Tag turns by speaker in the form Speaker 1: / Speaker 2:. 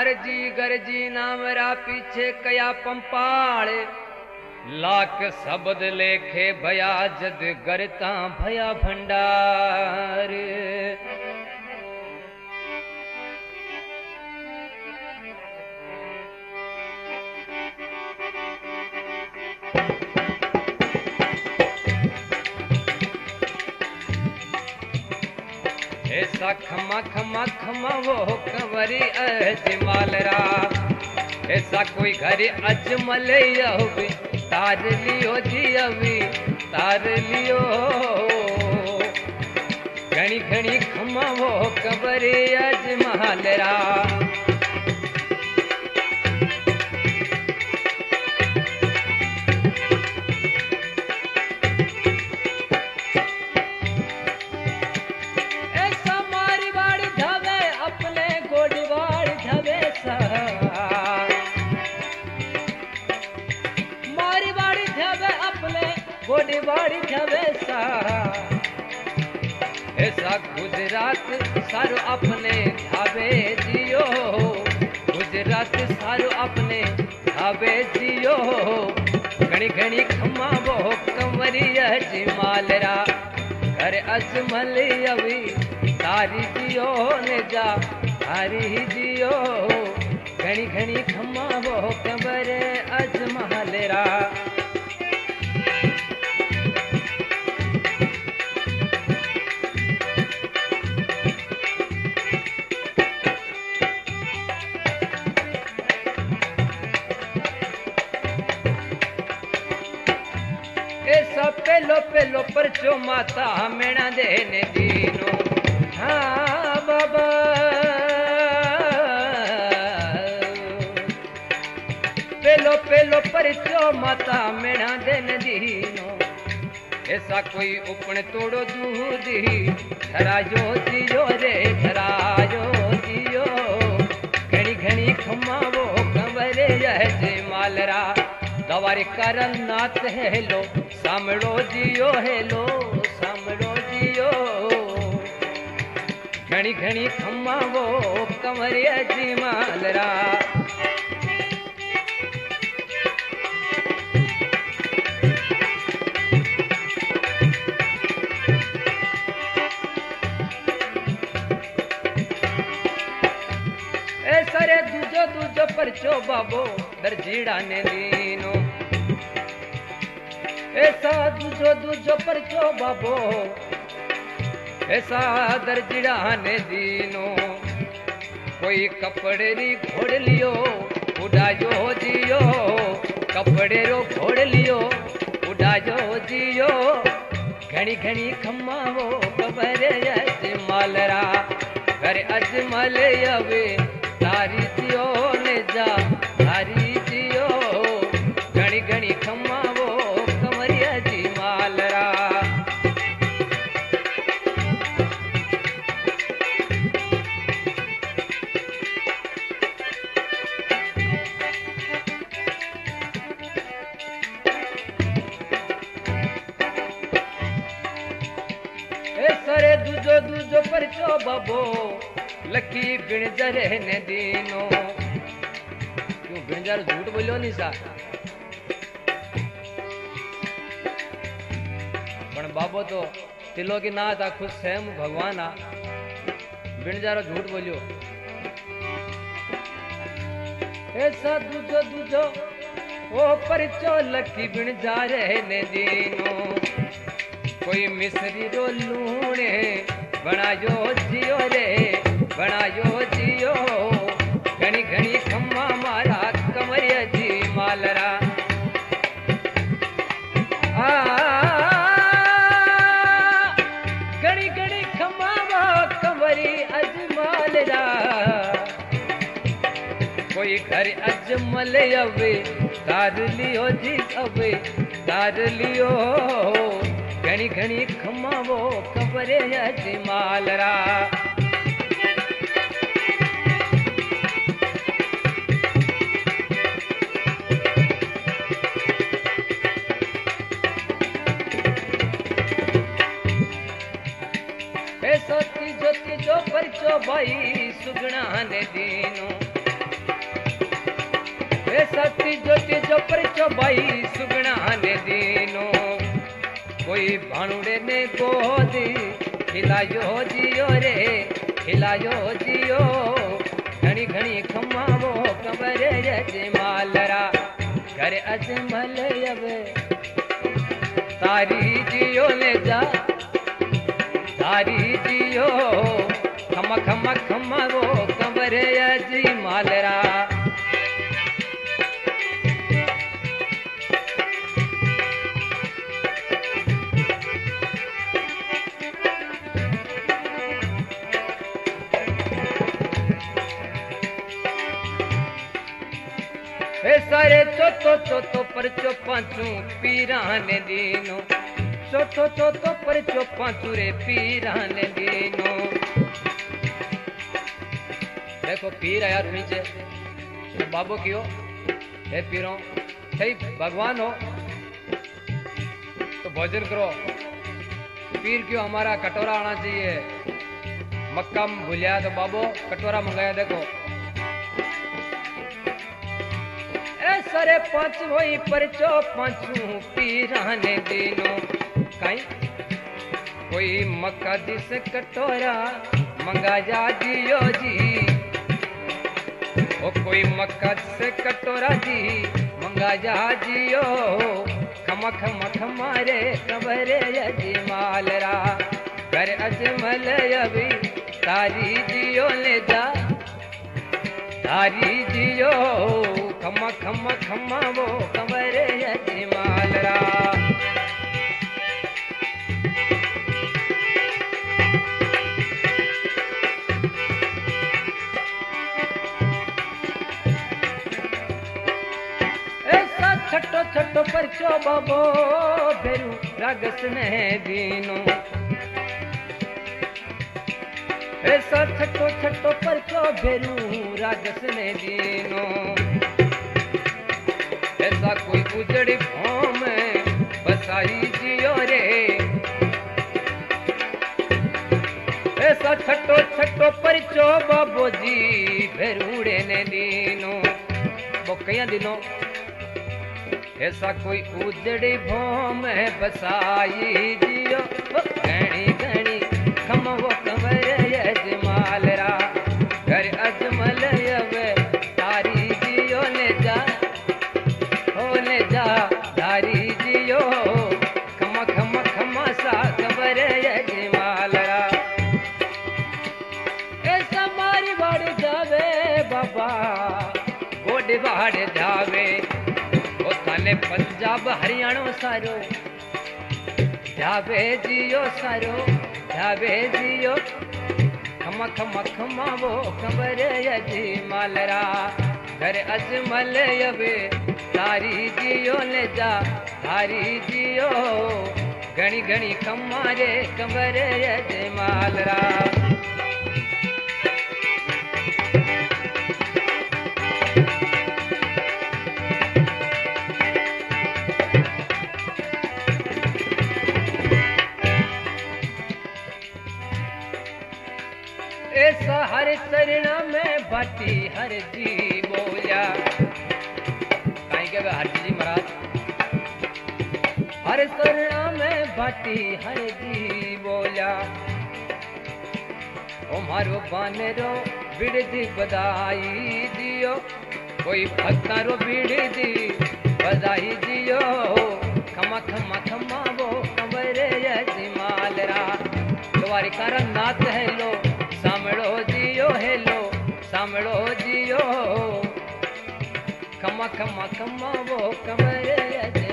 Speaker 1: गरजी नामरा पीछे कया पंपाल लाख शब्द लेखे भया जद गरता भया भंडार। ऐसा खमा खमा खमा वो कंवरी अजमलरा ऐसा कोई घर अजमल अभी तार लियो जी अभी तार लियो घनी घनी खमा वो कंवरी अजमलरा। ऐसा गुजरात सारो अपने धावे जियो गुजरात सारो अपने धावे जियो घनी घनी खमा वो कंवरी अजमलरा घर अजमल अभी तारी जियो ने जा तारी जियो घनी घनी खमा वो कंवर अजमलरा। पेलो पेलो परचो माता मेणा देने दीनो हाँ बाबा पेलो पेलो परचो माता मेणा देने दीनो ऐसा कोई उपन तोड़ो दूधी धरायो जियो रे धरायो जियो घनी घनी खमा वो कंवरे अजमलरा दवारे करन नाथ हेलो सामड़ो जियो हेलो सामड़ो जियो घनी घनी खम्मा वो कंवरी अजमलरा। ऐसा रे दूजो दूजो परचो बाबो दर्जीड़ा ने दीनो ऐसा दूजो दूजो परचो बाबो ऐसा दर्जिड़ा ने दीनो कोई कपड़े री घोड़ लियो उड़ायो जियो कपड़े रो घोड़ लियो उड़ायो जियो घनी घनी खम्मा वो कंवर अजमलरा घर अजमल अवे तारी जियो ने जा तारी जियो घनी घनी खम्मा वो सरे दूजो दूजो परचो बाबो लकी बिणजर ने दीनो क्यों बिणजर झूठ बोलो नहीं सा पण बाबो तो तिलो की ना था खुद स्वयं भगवान आ बिणजारो झूठ बोलियो। ऐसा दूजो दूजो ओ परचो लकी बिणजार ने दीनो कोई मिस्री रो लूणे बनायो जियो रे बनायो जियो घनी घनी खम्मा मारा कंवर अजमलरा। घनी घनी खम्मा वो कंवरी अजमलरा कोई घर अजमल अवे तार लियो जी अवे तार लियो घनी घनी खम्मा वो कंवर अजमलरा। ऐसो तीजो तीजो परचो भाई सुगना ने दीनो ए सती ज्योति जो परचो भाई सुगना ने दीनो कोई भाणुड़े ने गोदी खिलायो जियो रे खिलायो जियो घणी घणी खमावो कबर अजमालरा कर अजमल अब तारी जियो ले जा तारी जियो खम खम खमावो कबर अजमालरा सारे चोतो चोतो परचो पांचू पीराने दीनो चोतो चोतो परचो पांचू रे पीराने दीनो देखो पीर आया नीचे तो बाबू क्यों हे पीरो सही भगवान हो तो भोजन करो पीर क्यों हमारा कटोरा आना चाहिए मक्का में भूलिया तो बाबू कटोरा मंगाया देखो सरे पांच वही परचो पांचू पीराने दीनो काई कोई मक्का दिस कटोरा मंगाया जियो जी ओ कोई मक्का से कटोरा जी मंगाया जियो खम खम खमारे कबरे अजमालरा कर अजमल अभी तारी जियो ले जा तारी जियो खम खम खमावो कमरे अजमालरा ऐसा छटो छटो परचो बाबो भेरू रागस ने दीनो ऐसा छटो छटो परचो भेरू रागस ने दीनो ऐसा कोई उजड़ी भौं में बसाई जियो रे ऐसा छटो छटो परचो बाबो जी भेरूड़े ने दीनो वो कया दिनों ऐसा कोई उजड़ी भौं में बसाई जियो गणी गणी खमवो कमर अजमालरा घर अजमल अब तारी जियो ले जा तारी जियो खम खम खमा सा कबर अजमालरा ऐसा मारी बाड़ जावे बाबा गोड बाड़ जावे ओ थाने पंजाब हरियाणा सारो जावे जियो सारो जावे जियो खम खम खमा वो कबर अजमालरा घर अजमल अब तारी जियो ले जा तारी जियो घणी घणी कमारे कमरे अजमालरा ऐसा हर चरणा में बाटी हर जी बोलिया कहीं के हर जी महाराज हर चरणा में बाटी हर जी बोलिया ओ मारो बानेरो बिड़दी बधाई दियो कोई भक्तारो बिड़दी बधाई दियो खमा खमा खमा वो कमरे अजमालरा द्वारिका नाथ है लो सामड़ो जियो हेलो सामड़ो जियो खमा खमा खमा वो कमरे